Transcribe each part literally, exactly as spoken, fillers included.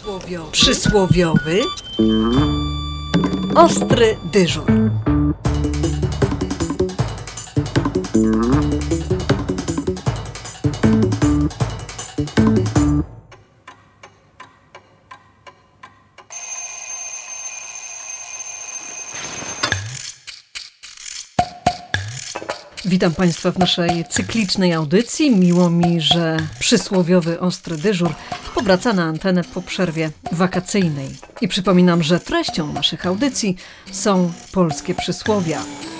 Przysłowiowy, przysłowiowy ostry dyżur. Witam Państwa w naszej cyklicznej audycji. Miło mi, że przysłowiowy ostry dyżur powraca na antenę po przerwie wakacyjnej. I przypominam, że treścią naszych audycji są polskie przysłowia.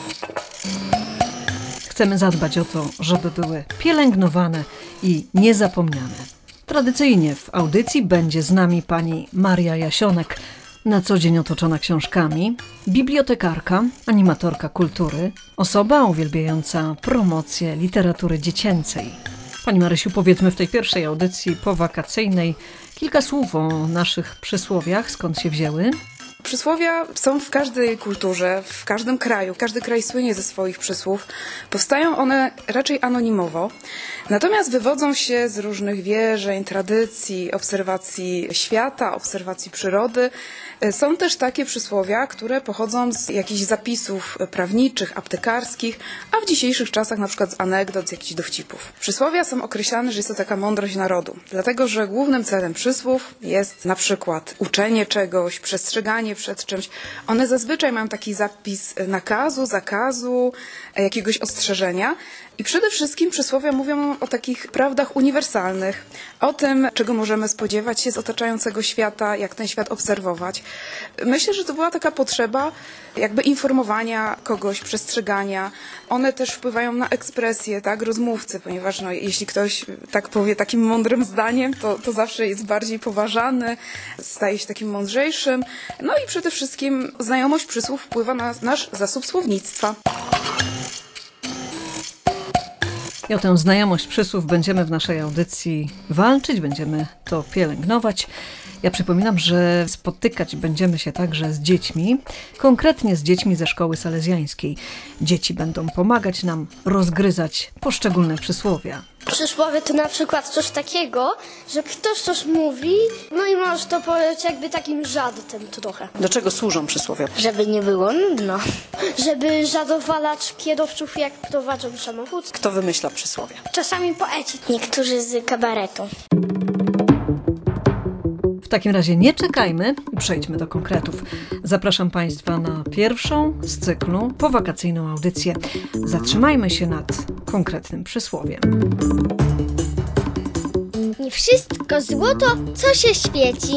Chcemy zadbać o to, żeby były pielęgnowane i niezapomniane. Tradycyjnie w audycji będzie z nami pani Maria Jasionek, na co dzień otoczona książkami, bibliotekarka, animatorka kultury, osoba uwielbiająca promocję literatury dziecięcej. Pani Marysiu, powiedzmy w tej pierwszej audycji powakacyjnej kilka słów o naszych przysłowiach, skąd się wzięły. Przysłowia są w każdej kulturze, w każdym kraju. Każdy kraj słynie ze swoich przysłów. Powstają one raczej anonimowo, natomiast wywodzą się z różnych wierzeń, tradycji, obserwacji świata, obserwacji przyrody. Są też takie przysłowia, które pochodzą z jakichś zapisów prawniczych, aptekarskich, a w dzisiejszych czasach na przykład z anegdot, z jakichś dowcipów. Przysłowia są określane, że jest to taka mądrość narodu, dlatego że głównym celem przysłów jest na przykład uczenie czegoś, przestrzeganie przed czymś. One zazwyczaj mają taki zapis nakazu, zakazu, jakiegoś ostrzeżenia. I przede wszystkim przysłowia mówią o takich prawdach uniwersalnych, o tym, czego możemy spodziewać się z otaczającego świata, jak ten świat obserwować. Myślę, że to była taka potrzeba jakby informowania kogoś, przestrzegania. One też wpływają na ekspresję, tak, rozmówcy, ponieważ no, jeśli ktoś tak powie takim mądrym zdaniem, to, to zawsze jest bardziej poważany, staje się takim mądrzejszym. No i przede wszystkim znajomość przysłów wpływa na nasz zasób słownictwa. I o tę znajomość przysłów będziemy w naszej audycji walczyć, będziemy to pielęgnować. Ja przypominam, że spotykać będziemy się także z dziećmi, konkretnie z dziećmi ze szkoły salezjańskiej. Dzieci będą pomagać nam rozgryzać poszczególne przysłowia. Przysłowie to na przykład coś takiego, że ktoś coś mówi, no i możesz to powiedzieć jakby takim żartem trochę. Do czego służą przysłowia? Żeby nie było nudno. Żeby zadowalać kierowców, jak prowadzą samochód. Kto wymyśla przysłowia? Czasami poeci. Niektórzy z kabaretu. W takim razie nie czekajmy i przejdźmy do konkretów. Zapraszam Państwa na pierwszą z cyklu powakacyjną audycję. Zatrzymajmy się nad konkretnym przysłowiem. Nie wszystko złoto, co się świeci.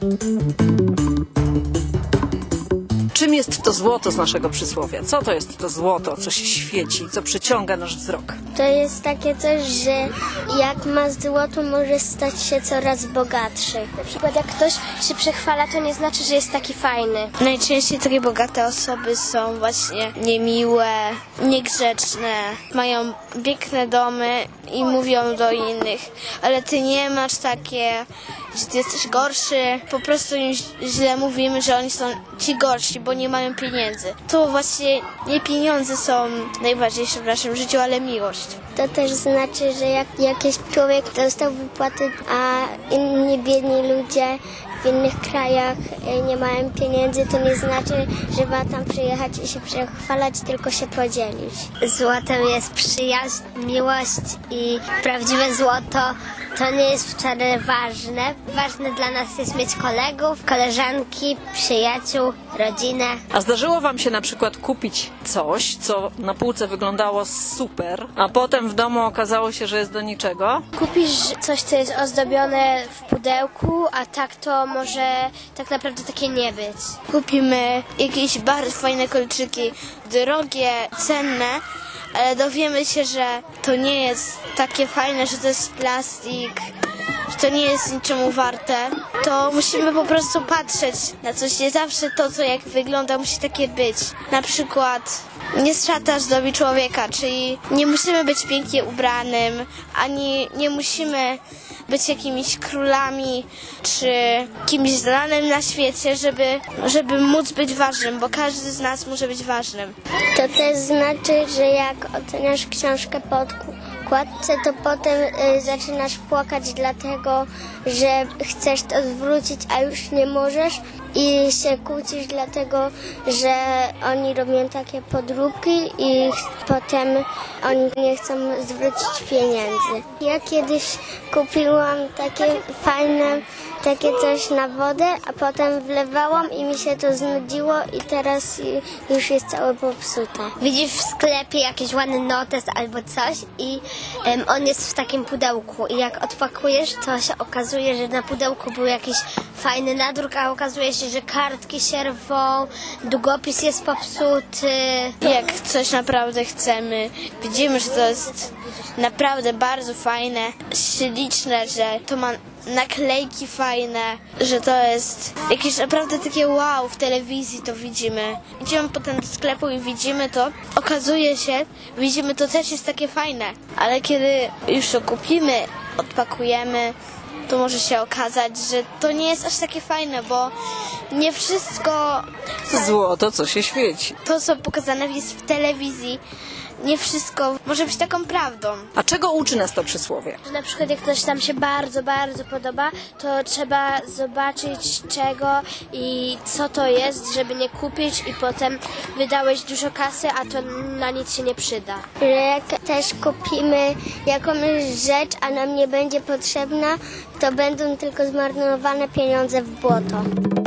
Czym jest to złoto z naszego przysłowia? Co to jest to złoto, co się świeci, co przyciąga nasz wzrok? To jest takie coś, że jak ma złoto, może stać się coraz bogatszy. Na przykład jak ktoś się przechwala, to nie znaczy, że jest taki fajny. Najczęściej takie bogate osoby są właśnie niemiłe, niegrzeczne, mają piękne domy i mówią do innych, ale ty nie masz takie, że ty jesteś gorszy. Po prostu im źle mówimy, że oni są ci gorsi, bo nie mają pieniędzy. To właśnie nie pieniądze są najważniejsze w naszym życiu, ale miłość. To też znaczy, że jak jakiś człowiek dostał wypłaty, a inni biedni ludzie w innych krajach nie mają pieniędzy, to nie znaczy, że ma tam przyjechać i się przechwalać, tylko się podzielić. Złotem jest przyjaźń, miłość i prawdziwe złoto to nie jest wcale ważne. Ważne dla nas jest mieć kolegów, koleżanki, przyjaciół, rodzinę. A zdarzyło Wam się na przykład kupić coś, co na półce wyglądało super, a potem w domu okazało się, że jest do niczego? Kupisz coś, co jest ozdobione w pudełku, a tak to może tak naprawdę takie nie być. Kupimy jakieś bardzo fajne kolczyki, drogie, cenne, ale dowiemy się, że to nie jest takie fajne, że to jest plastik, że to nie jest niczemu warte, to musimy po prostu patrzeć na coś. Nie zawsze to, co jak wygląda, musi takie być. Na przykład nie szata zdobi człowieka, czyli nie musimy być pięknie ubranym, ani nie musimy być jakimiś królami czy kimś znanym na świecie, żeby, żeby móc być ważnym, bo każdy z nas może być ważnym. To też znaczy, że jak oceniasz książkę pod okładce, to potem y, zaczynasz płakać dlatego, że chcesz to zwrócić, a już nie możesz i się kłócisz dlatego, że oni robią takie podróbki i potem oni nie chcą zwrócić pieniędzy. Ja kiedyś kupiłam takie fajne, takie coś na wodę, a potem wlewałam i mi się to znudziło i teraz już jest całe popsute. Widzisz w sklepie jakiś ładny notes albo coś i um, on jest w takim pudełku i jak odpakujesz, to się okazuje, że na pudełku był jakiś fajny nadruk, a okazuje się, że kartki się rwą, długopis jest popsuty. Jak coś naprawdę chcemy, widzimy, że to jest naprawdę bardzo fajne, śliczne, że to ma naklejki fajne, że to jest jakieś naprawdę takie wow, w telewizji to widzimy. Idziemy potem do sklepu i widzimy to, okazuje się, widzimy to też jest takie fajne, ale kiedy już to kupimy, odpakujemy, to może się okazać, że to nie jest aż takie fajne, bo nie wszystko Złoto, co się świeci. to, co pokazane jest w telewizji, nie wszystko może być taką prawdą. A czego uczy nas to przysłowie? Na przykład jak ktoś tam się bardzo, bardzo podoba, to trzeba zobaczyć czego i co to jest, żeby nie kupić i potem wydałeś dużo kasy, a to na nic się nie przyda. Że jak też kupimy jakąś rzecz, a nam nie będzie potrzebna, to będą tylko zmarnowane pieniądze w błoto.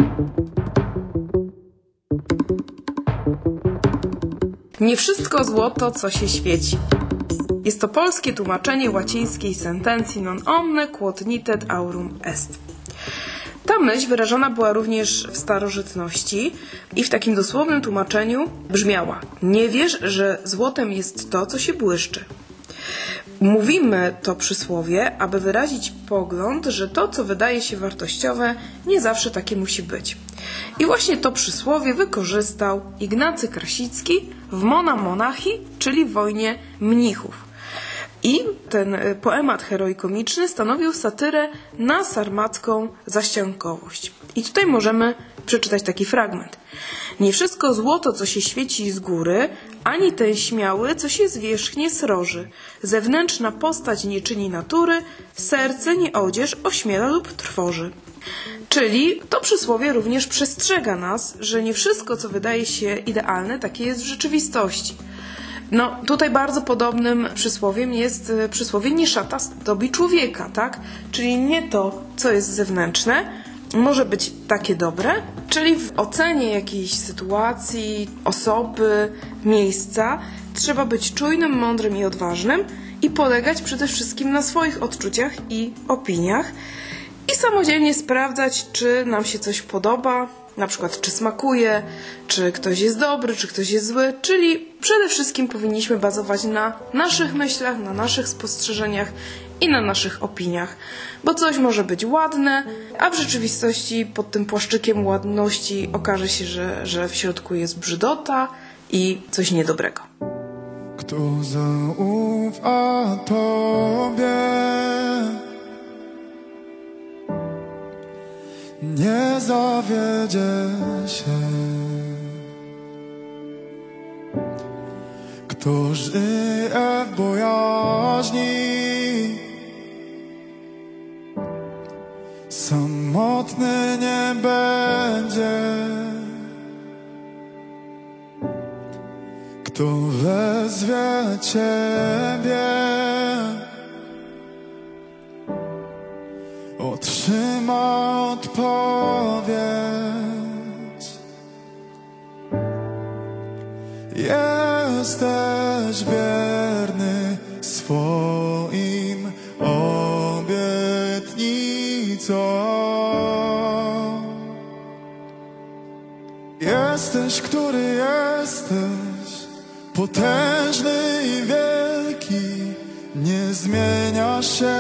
Nie wszystko złoto, co się świeci. Jest to polskie tłumaczenie łacińskiej sentencji non omne quod nitet aurum est. Ta myśl wyrażona była również w starożytności i w takim dosłownym tłumaczeniu brzmiała: nie wierz, że złotem jest to, co się błyszczy. Mówimy to przysłowie, aby wyrazić pogląd, że to, co wydaje się wartościowe, nie zawsze takie musi być. I właśnie to przysłowie wykorzystał Ignacy Krasicki w Mona Monachi, czyli w wojnie mnichów. I ten poemat heroikomiczny stanowił satyrę na sarmacką zaściankowość. I tutaj możemy przeczytać taki fragment. Nie wszystko złoto, co się świeci z góry, ani ten śmiały, co się z wierzchnie sroży. Zewnętrzna postać nie czyni natury, serce nie odzież ośmiela lub trwoży. Czyli to przysłowie również przestrzega nas, że nie wszystko, co wydaje się idealne, takie jest w rzeczywistości. No, tutaj bardzo podobnym przysłowiem jest przysłowie nie szata zdobi człowieka, tak? Czyli nie to, co jest zewnętrzne, może być takie dobre, czyli w ocenie jakiejś sytuacji, osoby, miejsca trzeba być czujnym, mądrym i odważnym i polegać przede wszystkim na swoich odczuciach i opiniach i samodzielnie sprawdzać, czy nam się coś podoba, na przykład czy smakuje, czy ktoś jest dobry, czy ktoś jest zły, czyli przede wszystkim powinniśmy bazować na naszych myślach, na naszych spostrzeżeniach i na naszych opiniach, bo coś może być ładne, a w rzeczywistości pod tym płaszczykiem ładności okaże się, że, że w środku jest brzydota i coś niedobrego. Kto zaufa Tobie, nie zawiedzie się. Kto żyje w bojaźni, samotny nie będzie. Kto wezwie Ciebie, otrzyma odpowiedź. Jesteś wierny swoim obietnicom. Jesteś, który jesteś, potężny i wielki, nie zmieniasz się.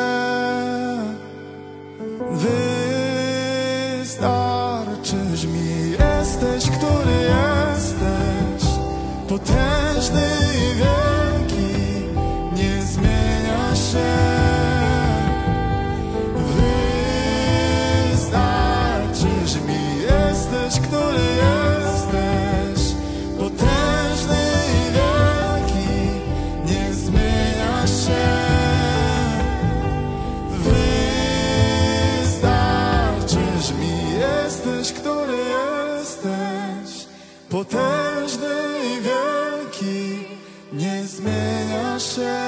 Wystarczysz mi, jesteś, który jesteś, potężny i wielki, nie zmieniasz się. Wystarczysz mi, jesteś, który jesteś, potężny i wielki, nie zmieniasz się. potężny i wielki, nie zmienia się.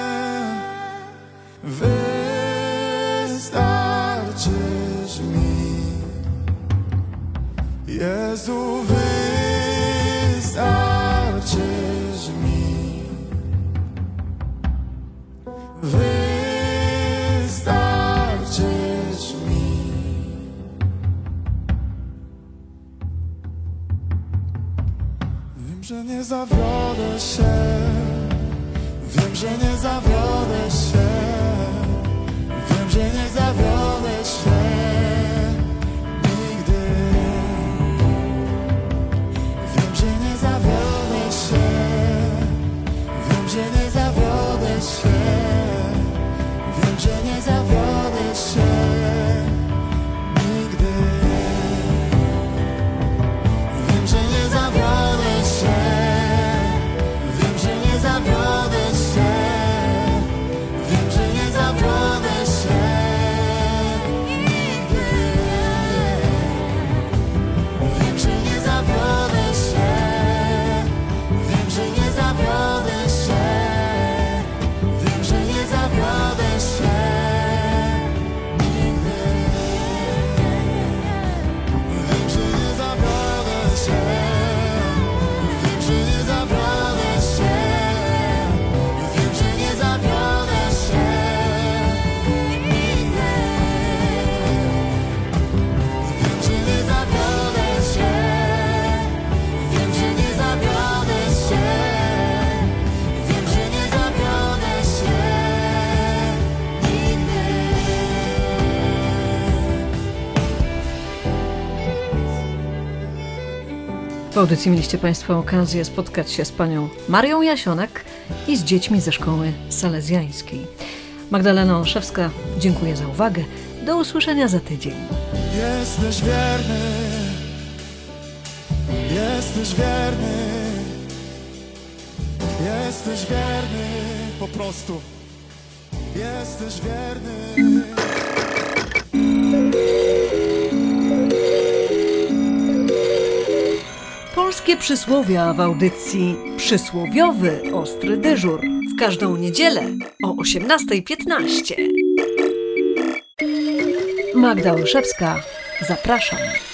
Wystarczysz mi, Jezu, wystarczysz mi. Wystarczysz mi. Wiem, że nie zawiodę się. Wiem, że nie zawiodę się. Wiem, że nie zawiodę się nigdy. Wiem, że nie zawiodę się. Wiem, że nie zawiodę się. Wiem, że nie zawiodę się nigdy. Wiem, że nie zawiodę się. Wiem, że nie zawiodę się. Wiem, że nie zawiodę się nigdy. Wiem, że nie zawiodę się. Wiem, że nie zawiodę się. Wiem, że nie zawiodę się nigdy. Wiem, że nie zawiodę się. Wiem, że nie zawiodę się. Wiem, że nie zawiodę się nigdy. Wiem, że nie zawiodę się. Wiem, że nie zawiodę się. Wiem, że nie zawiodę się nigdy. W audycji mieliście Państwo okazję spotkać się z panią Marią Jasionek i z dziećmi ze szkoły salezjańskiej. Magdalena Olszewska, dziękuję za uwagę. Do usłyszenia za tydzień. Jesteś wierny. Jesteś wierny. Jesteś wierny. Po prostu. Jesteś wierny. Polskie przysłowia w audycji Przysłowiowy Ostry Dyżur w każdą niedzielę o osiemnasta piętnaście. Magda Olszewska, zapraszam.